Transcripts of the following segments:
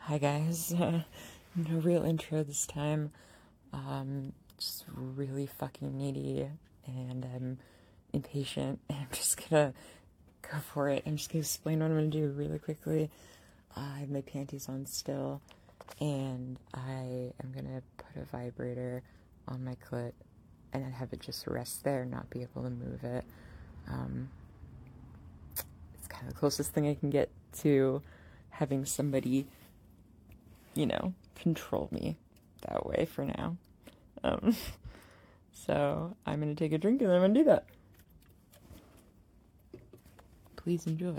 Hi guys, no real intro this time, just really fucking needy, and I'm impatient, and I'm just gonna go for it. I'm just gonna explain what I'm gonna do really quickly. I have my panties on still, and I am gonna put a vibrator on my clit, and then have it just rest there, not be able to move it. It's kind of the closest thing I can get to having somebody, control me that way for now. So I'm gonna take a drink and then I'm gonna do that. Please enjoy.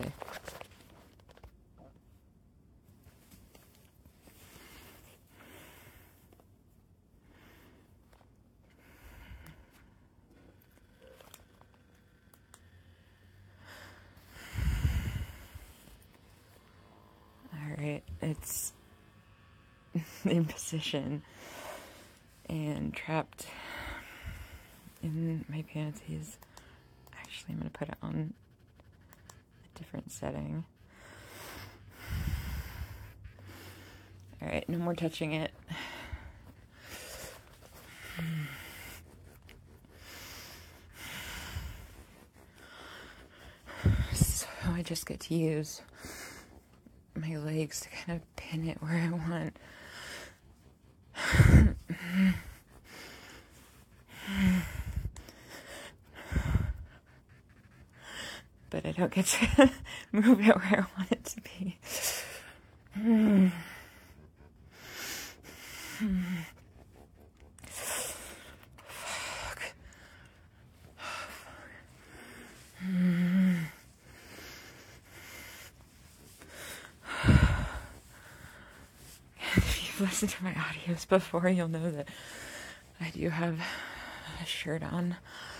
Alright, it's in position and trapped in my panties. Actually, I'm gonna put it on a different setting. Alright, no more touching it. So I just get to use my legs to kind of pin it where I want. But I don't get to move it where I want it to be. Fuck. If you've listened to my audios before, you'll know that I do have a shirt on.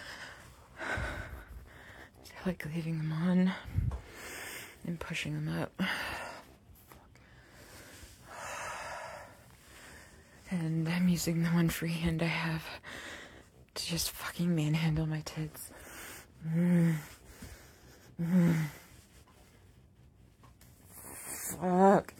I like leaving them on and pushing them up. And I'm using the one free hand I have to just fucking manhandle my tits. Fuck.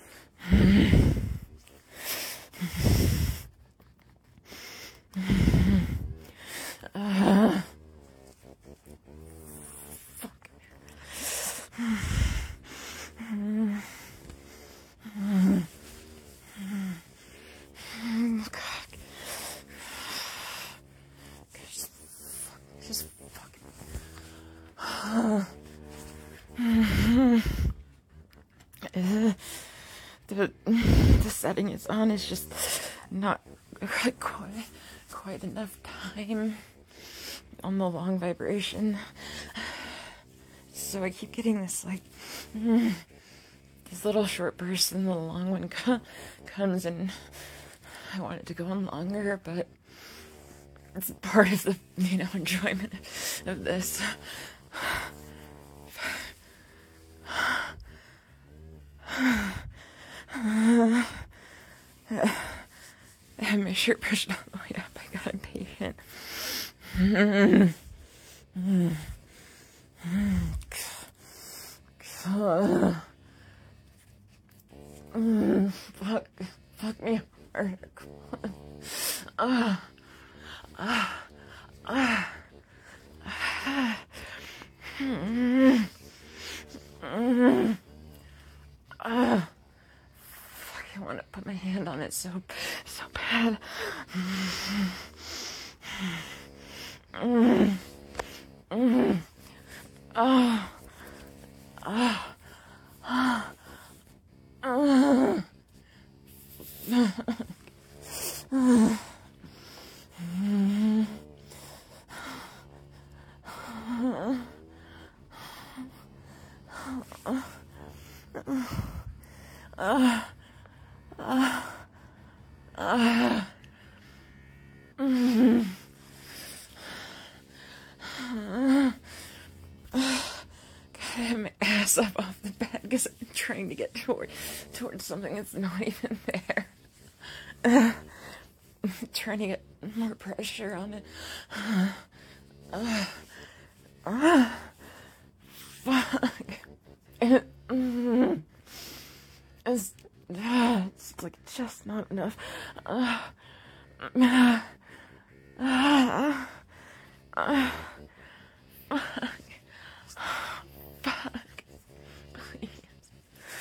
Just fucking. The setting it's on is just not quite enough time on the long vibration. So I keep getting this these little short bursts, and the long one comes, and I want it to go on longer, but it's part of the, enjoyment of this. I had my shirt pushed all the way up. I got impatient. Fuck me hard. I want to put my hand on it so bad. My ass up off the bed because I'm trying to get towards something that's not even there. Trying to get more pressure on it. Fuck. It's It's like just not enough. Fuck. Fuck. Please.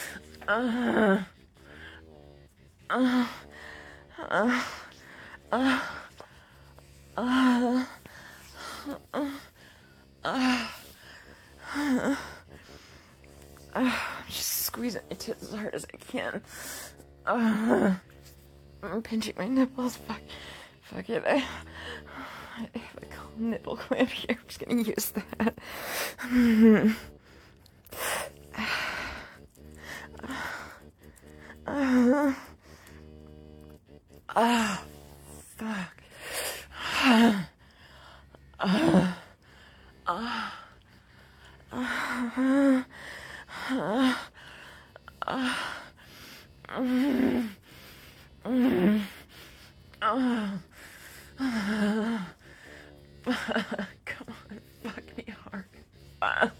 I'm just squeezing my tits as hard as I can. I'm pinching my nipples. Fuck it. I have a nipple clamp here. I'm just gonna use that. Fuck. Come on, fuck me hard. Fuck.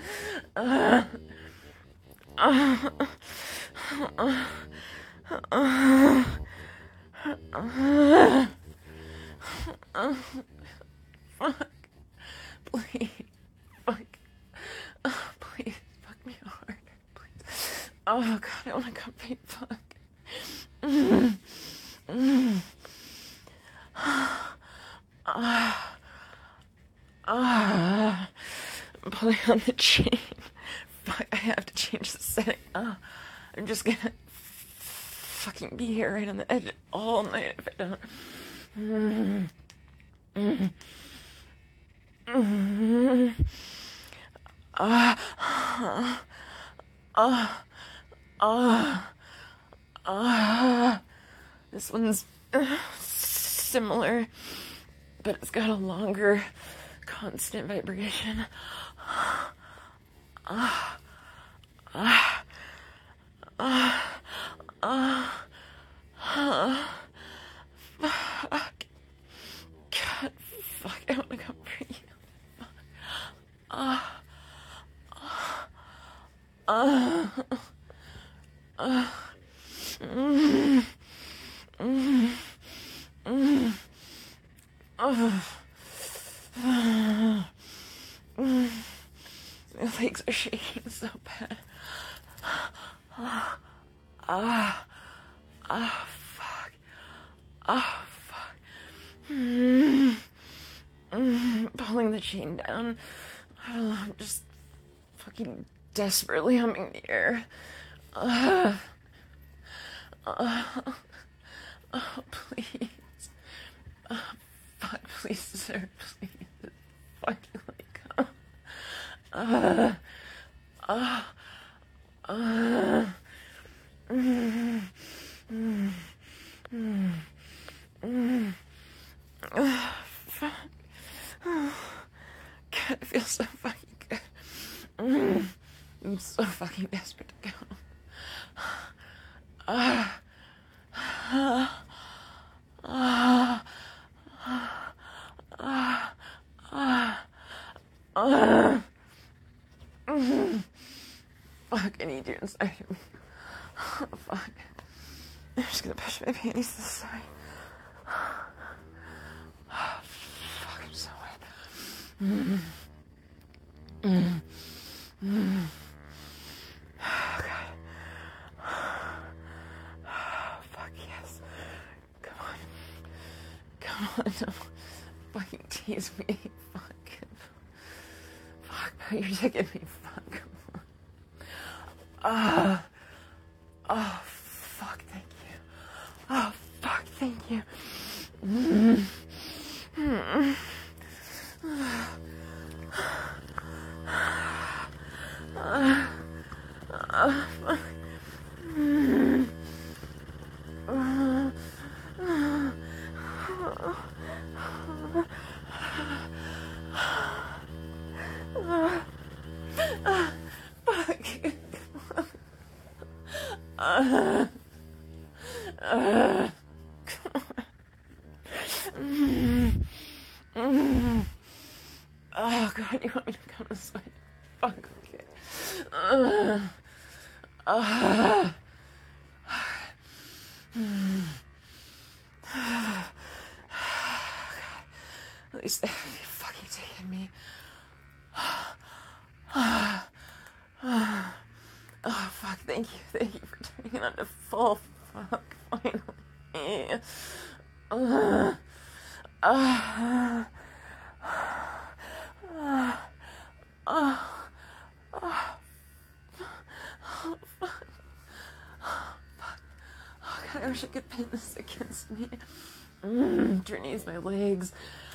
Fuck. Please. Fuck. Please, fuck me hard. Please. Oh god, I wanna come pain. Fuck. I'm pulling on the chain. Fuck, I have to change the setting. I'm just gonna fucking be here right on the edge all night if I don't. This one's similar, but it's got a longer constant vibration. Fuck. God, fuck, I wanna come for you. My legs are shaking so bad. Fuck. Fuck. Pulling the chain down. I don't know, I'm just fucking desperately humming the air. Please. Fuck, please, sir, please. Fucking let go. Fuck. God, it feels so fucking good. I'm so fucking desperate to go. Fuck, I need you inside of me. Fuck. I'm just gonna push my panties this side. Fuck, I'm so wet. Oh, God. Fuck, yes. Come on. Come on, don't fucking tease me. Fuck. Fuck, no, you're taking me. Fuck. Oh, fuck, thank you. Oh, fuck, thank you. Oh God, you want me to come this way? Fuck, okay. please. You fucking taking me. Oh, fuck, thank you for turning it on to full. Fuck, finally. God, I wish I could pin this against me. Underneath my legs.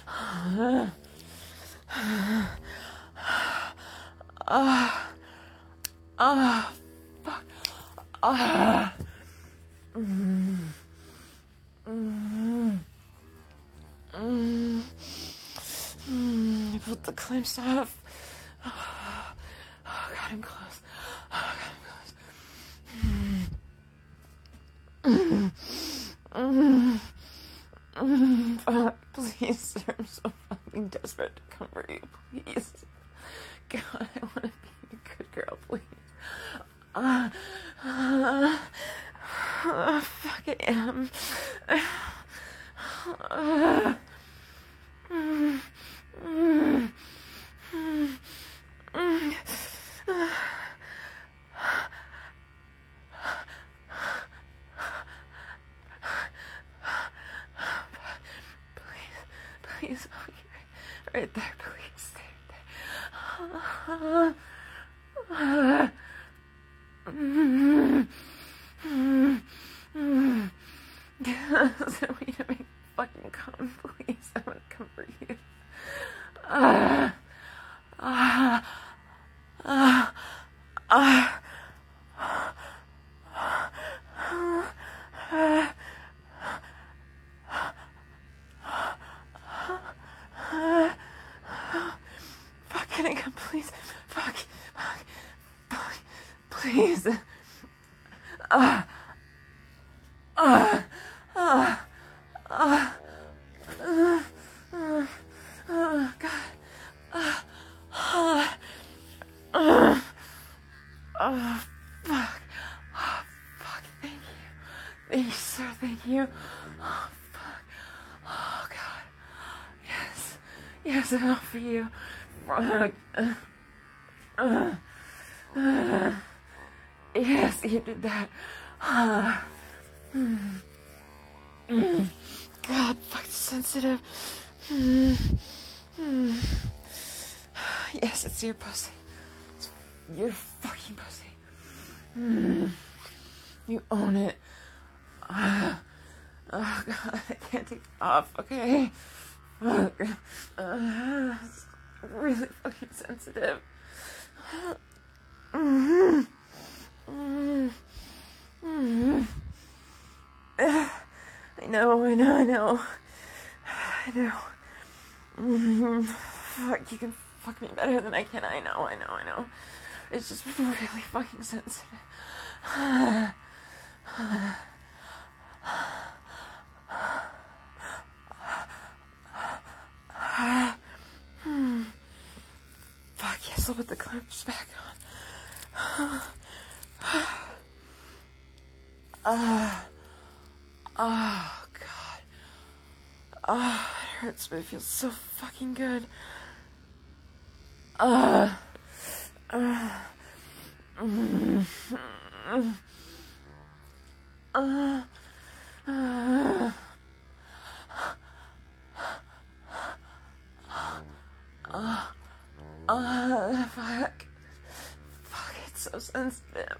Fuck. Put the clamps off. Oh, God, I'm close. Oh, God, I'm close. Fuck, please, sir, I'm so fucking desperate to comfort you, please. God, I want to be a good girl, please. Fuck, I am. Please, right there, please, so we need to make fucking come, please. I want to comfort you. Fuck, can I come, please? Fuck, please. Fuck, thank you. Thank you, sir, thank you. Oh, fuck. Oh, God. Yes, enough for you. Yes, you did that. God, fuck, sensitive. Yes, it's your pussy. It's your fucking pussy. You own it. Oh, God, I can't take it off, okay? Fuck. It's really fucking sensitive. I know. Fuck, you can fuck me better than I can. I know. It's just really fucking sensitive. Fuck, yes, I'll put the clamps back on. Oh, God. Oh, it hurts, but it feels so fucking good. Fuck. Fuck, it's so sensitive.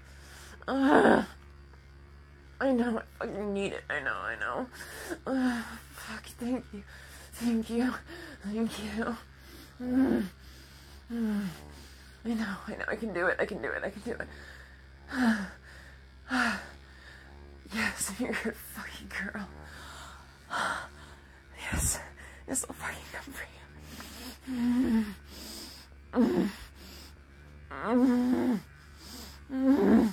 I know, I fucking need it. I know. Fuck, thank you. I know, I can do it. Yes, you're a good fucking girl. Yes, I'll fucking come for you.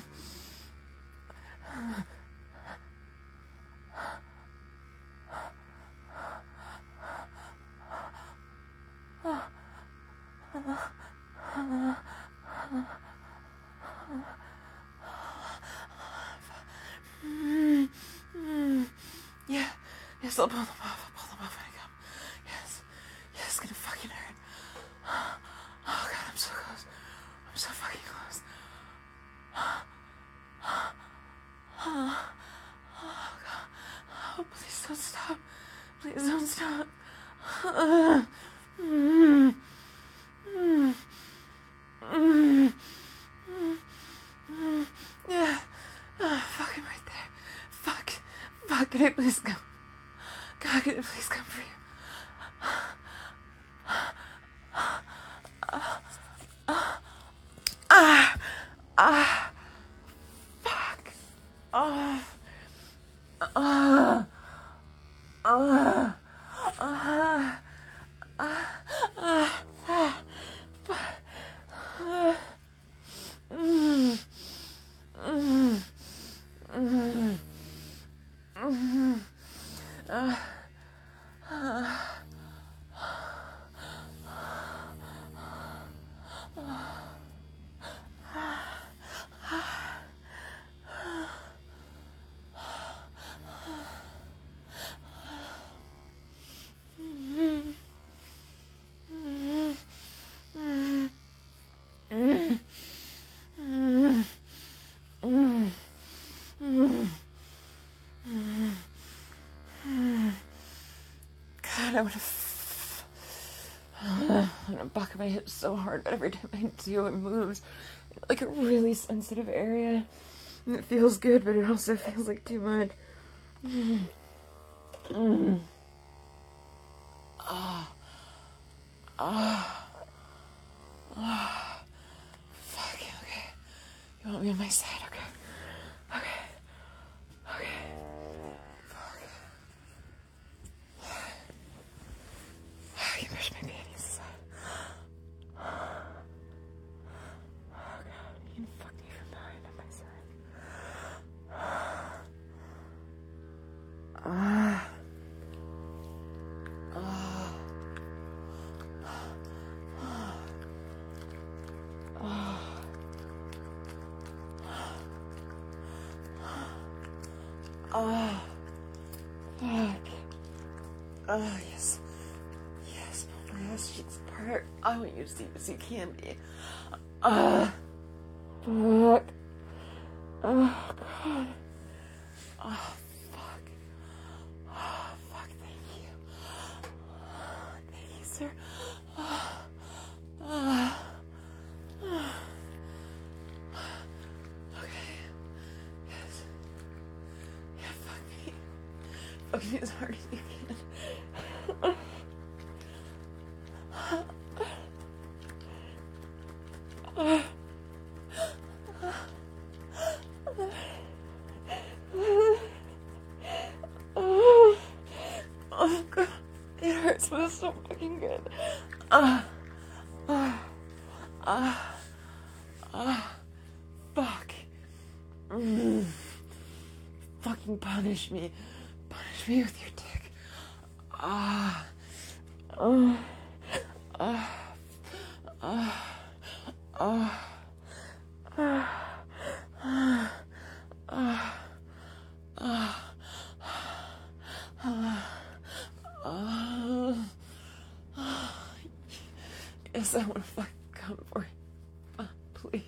Yes, I'll pull them off when I come. Yes, Oh, please don't stop. Please don't stop. Yeah. Fucking right there. Fuck. Fuck, can I please come? God, can I please come for you? Fuck. God, I want to buck my hips so hard, but every time I do, it moves like a really sensitive area. And it feels good, but it also feels like too much. Fuck, okay. You want me on my side, okay? Okay. I can push my panties aside. Oh God, you can fuck me from behind on my side. Fuck. Yes. Yes, pull my ass cheeks apart. I want you to see as you can be. Fuck. Oh, God. Oh, fuck. Oh, fuck, thank you. Thank you, sir. Okay. Yes. Yeah, fuck me. Fuck me as hard as you can. Oh God, it hurts, but it's so fucking good. Fuck. Fucking punish me. Punish me with your dick. Yes, I want to fucking come for you. Please.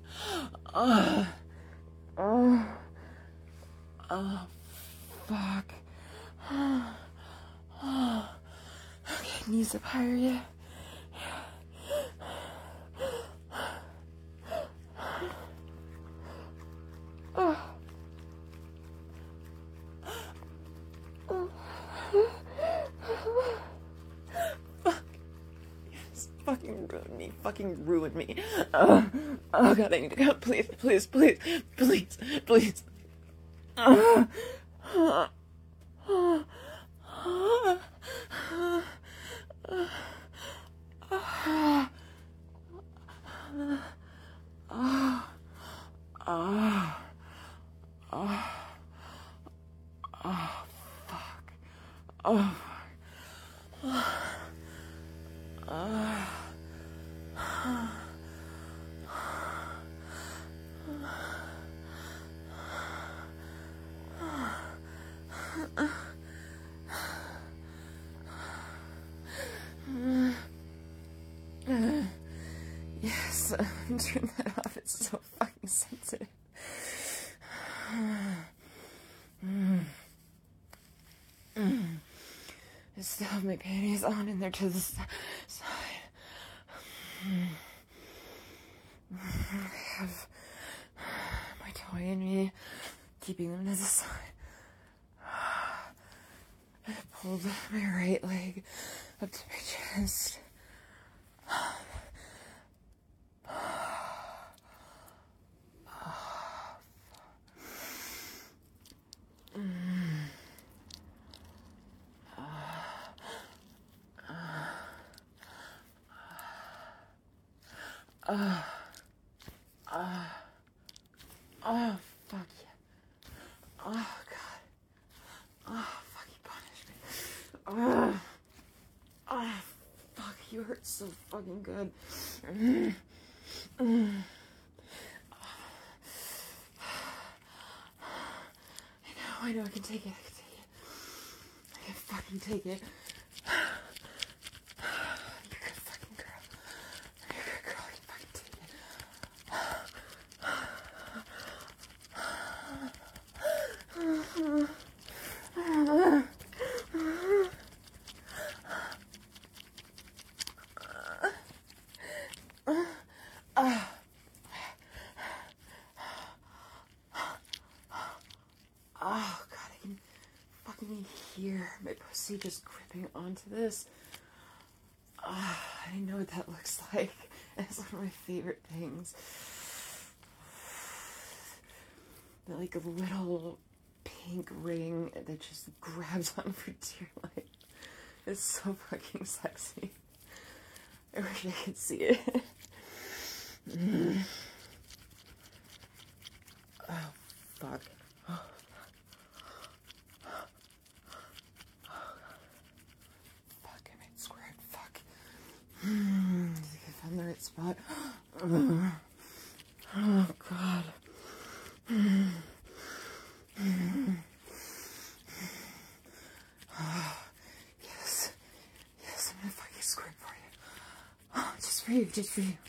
Fuck. Okay, knees up higher, yeah. Fucking ruin me. Oh God, I need to go. Please. Yes, turn that off. It's so fucking sensitive. still have my panties on and they're to the side. I have my toy in me, keeping them to the side. I pulled my right leg up to my chest. Oh, fuck yeah. Oh, God. Oh, fuck, you punished me. Oh, fuck, you hurt so fucking good. I know, I can take it. I can fucking take it. You're a good fucking girl. You're a good girl, I can fucking take it. Oh, God, I can fucking hear my pussy just gripping onto this. I didn't know what that looks like. It's one of my favorite things. The, like, a little pink ring that just grabs on for dear life. It's so fucking sexy. I wish I could see it. Oh, fuck. Fuck, I made squirt. Fuck. I found the right spot. Oh, God. Yes. Yes, I'm gonna fucking squirt for you. Just for you, just for you.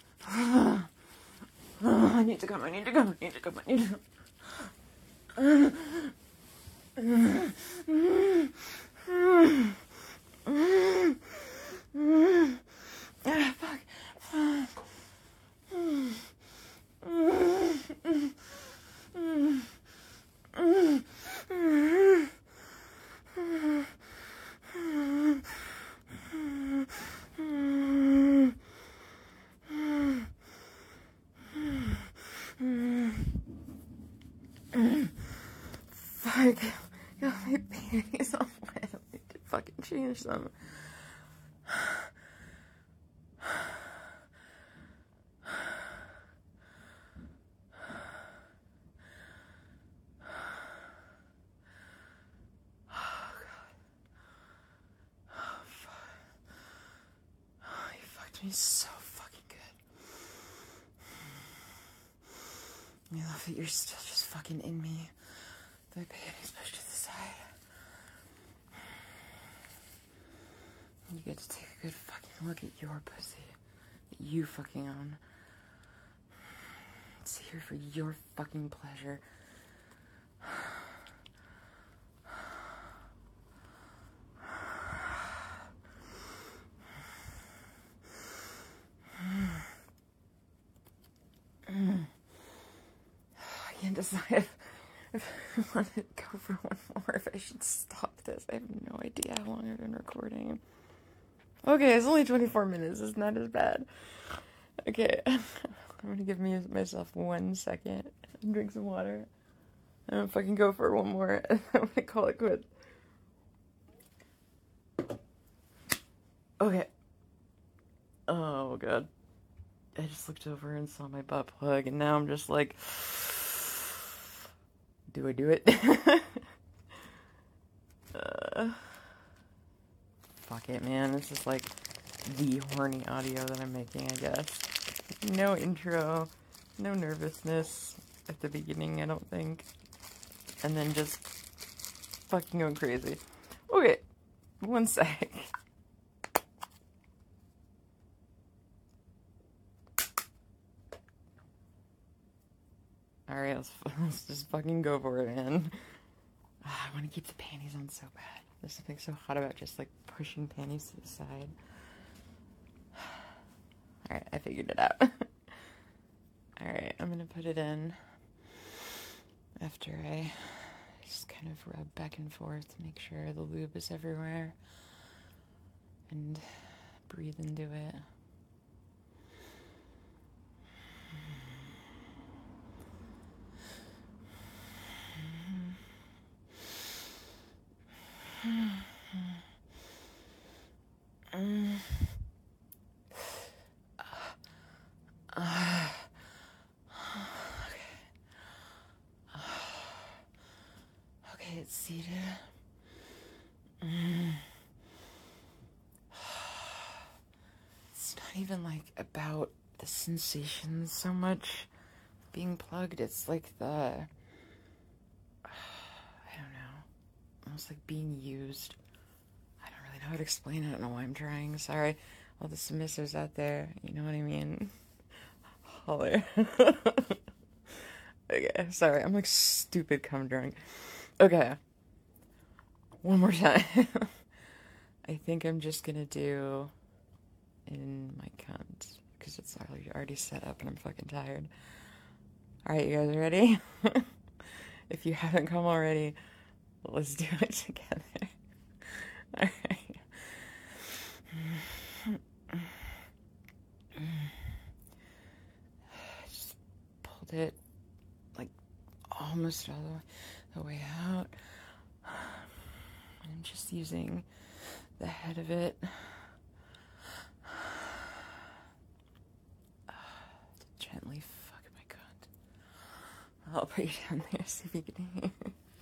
I need to come, I need to come, I need to come, I need to come. Fuck. Fuck. Got my panties all wet. I need to fucking change them. He's so fucking good. I love that you're still just fucking in me. The panties pushed to the side. You get to take a good fucking look at your pussy that you fucking own. It's here for your fucking pleasure. I can't decide if I want to go for one more, if I should stop this. I have no idea how long I've been recording. Okay, it's only 24 minutes. It's not as bad. Okay, I'm gonna give myself 1 second and drink some water. I'm gonna fucking go for one more, and I'm gonna call it quits. Okay. Oh, God. I just looked over and saw my butt plug, and now I'm just like, do I do it? Fuck it, man. This is like the horny audio that I'm making, I guess. No intro, no nervousness at the beginning, I don't think. And then just fucking going crazy. Okay, 1 sec. Alright, let's just fucking go for it, man. I want to keep the panties on so bad. There's something so hot about just like pushing panties to the side. Alright, I figured it out. Alright, I'm gonna put it in after I just kind of rub back and forth to make sure the lube is everywhere and breathe into it. Okay, it's seated. It's not even like about the sensations so much being plugged. It's like the, I don't know, almost like being used. I don't really know how to explain it. I don't know why I'm trying. Sorry. All the submissives out there, you know what I mean? Holler. Okay, sorry. I'm like stupid cum drunk. Okay. One more time. I think I'm just gonna do in my cunt because it's already set up and I'm fucking tired. Alright, you guys ready? If you haven't come already, let's do it together. Alright. Just pulled it like almost all the way out. I'm just using the head of it to gently fuck my cunt. I'll put you down there, see if you can hear.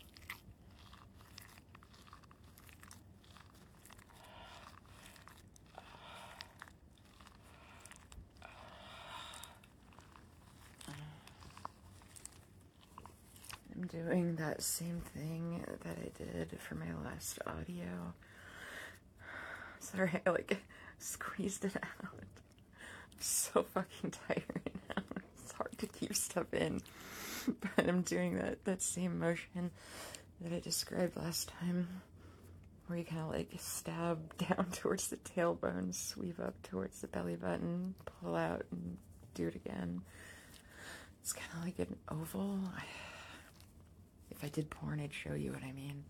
I'm doing that same thing that I did for my last audio. Sorry, I like squeezed it out. I'm so fucking tired right now. It's hard to keep stuff in. But I'm doing that same motion that I described last time, where you kind of like stab down towards the tailbone, sweep up towards the belly button, pull out, and do it again. It's kind of like an oval. If I did porn, I'd show you what I mean.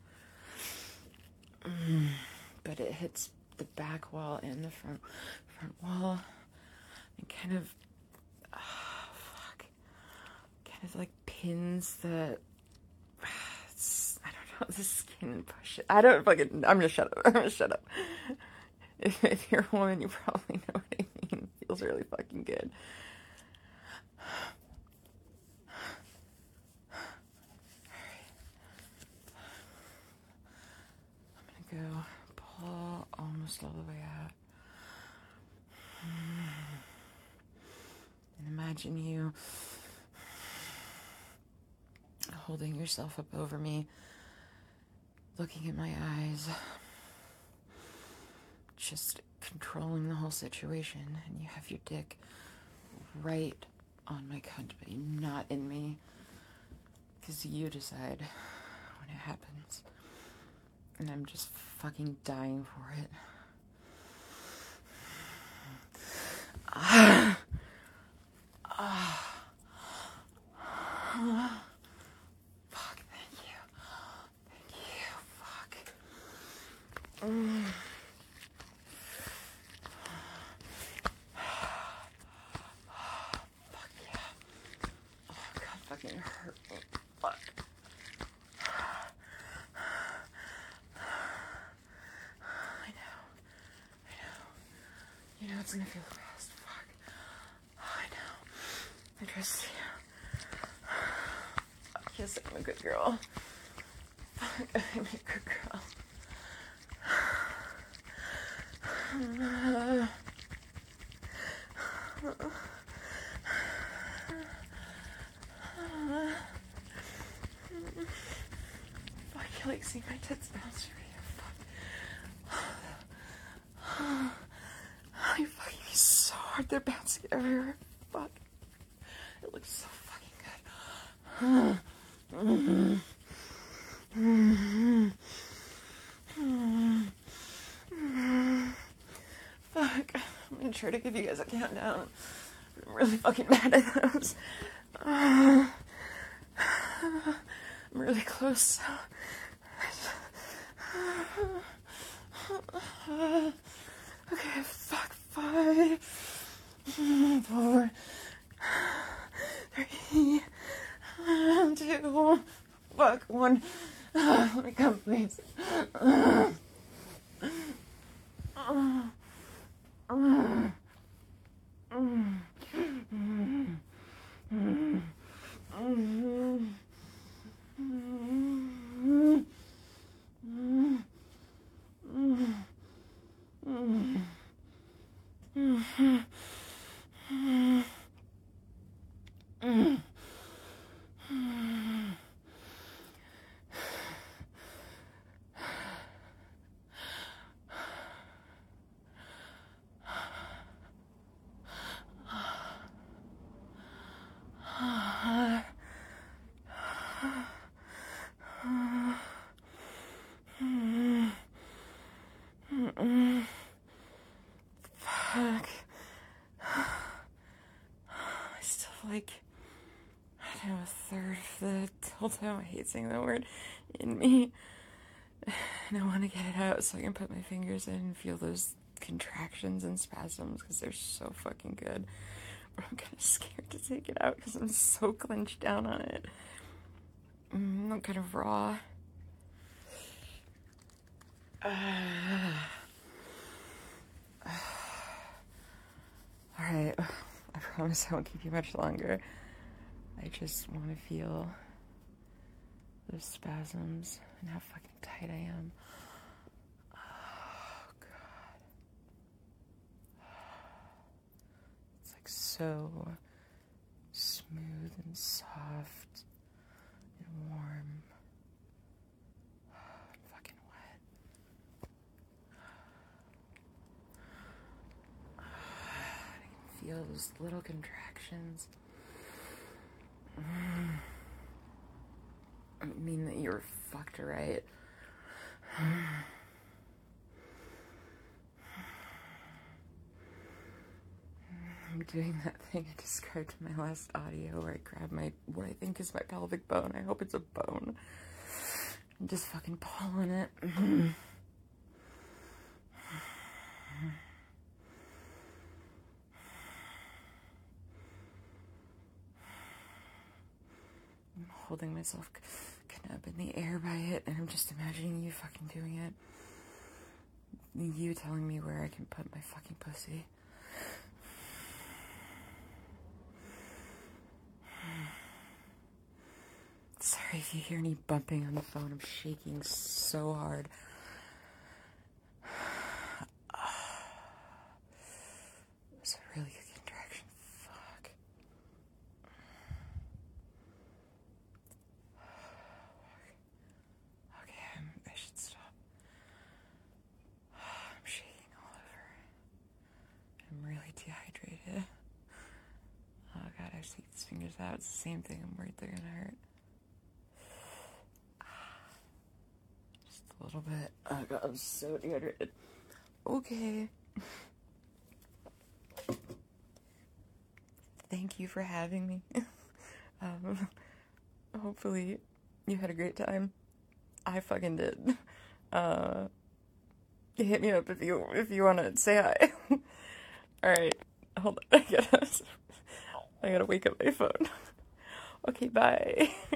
But it hits the back wall and the front wall, and kind of, kind of like pins the, I don't know, the skin and push it. I'm gonna shut up. If you're a woman, you probably know what I mean. It feels really fucking good. Go pull almost all the way out. And imagine you holding yourself up over me, looking at my eyes, just controlling the whole situation. And you have your dick right on my cunt, but not in me, because you decide when it happens. And I'm just fucking dying for it. Fuck, thank you. Thank you, fuck. Fuck yeah. Oh, God, fucking hurt me. Fuck. You know it's gonna feel the best. Fuck. Oh, I know. I trust you. Yes, I'm a good girl. Fuck, I'm a good girl. Fuck, you like see my tits bounce for you. Fuck. You fucking me so hard, they're bouncing everywhere. Fuck. It looks so fucking good. try to give you guys a countdown. I'm really fucking bad at those. I'm really close. Okay, fuck, 5, 4, 3, 2, fuck, 1. Let me come, please. Fuck. I still like, I don't know, a third of the dildo, I hate saying that word, in me. And I want to get it out so I can put my fingers in and feel those contractions and spasms because they're so fucking good. But I'm kind of scared to take it out because I'm so clenched down on it. I'm kind of raw. Alright, I promise I won't keep you much longer. I just want to feel those spasms and how fucking tight I am. Oh, God. It's like so smooth and soft and warm. And fucking wet. I can feel those little contractions. I mean that you're fucked, right? I'm doing that thing I described in my last audio where I grab what I think is my pelvic bone. I hope it's a bone. I'm just fucking pulling it. I'm holding myself kind of up in the air by it, and I'm just imagining you fucking doing it. You telling me where I can put my fucking pussy. Sorry if you hear any bumping on the phone. I'm shaking so hard. It's a really good contraction. Fuck. Okay, I should stop. I'm shaking all over. I'm really dehydrated. Oh God, I have to take these fingers out. It's the same thing. I'm worried they're gonna hurt. Just a little bit. Oh God, I'm so dehydrated. Okay. Thank you for having me. Hopefully you had a great time. I fucking did. Hit me up if you want to say hi. Alright, hold on. I gotta wake up my phone. Okay, bye.